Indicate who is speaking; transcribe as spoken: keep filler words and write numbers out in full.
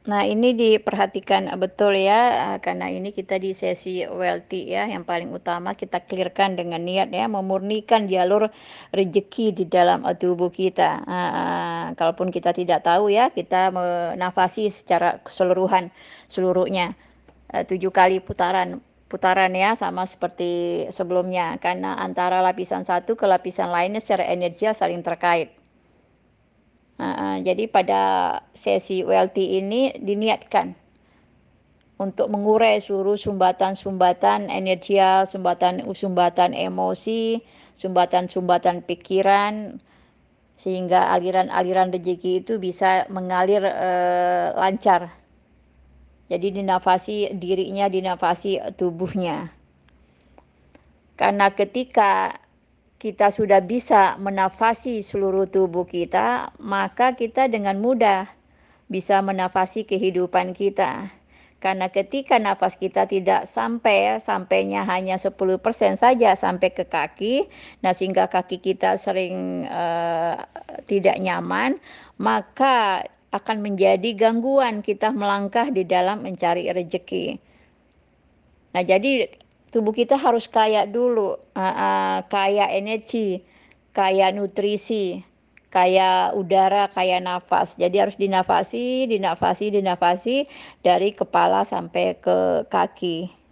Speaker 1: Nah, ini diperhatikan betul ya, eee, karena ini kita di sesi wealthy ya, yang paling utama kita clear-kan dengan niat ya, memurnikan jalur rezeki di dalam, eee, tubuh kita, heeh. Kalaupun kita tidak tahu ya, kita menafasi secara keseluruhan, seluruhnya, eee, tujuh kali putaran putaran ya, sama seperti sebelumnya, karena antara lapisan satu ke lapisan lainnya secara energial saling terkait. Heeh, jadi pada sesi wealthy ini diniatkan untuk mengurai seluruh sumbatan-sumbatan energial, sumbatan sumbatan emosi, sumbatan-sumbatan pikiran, sehingga aliran-aliran rezeki itu bisa mengalir, eee, lancar. Jadi dinafasi dirinya, dinafasi tubuhnya. Karena ketika kita sudah bisa menafasi seluruh tubuh kita, maka kita dengan mudah bisa menafasi kehidupan kita. Karena ketika nafas kita tidak sampai, sampainya hanya sepuluh persen saja sampai ke kaki, nah sehingga kaki kita sering, eee, tidak nyaman, maka akan menjadi gangguan kita melangkah di dalam mencari rezeki. Nah, jadi tubuh kita harus kaya dulu, heeh, kaya energi, kaya nutrisi, kaya udara, kaya nafas. Jadi harus dinafasi dinafasi dinafasi dari kepala sampai ke kaki.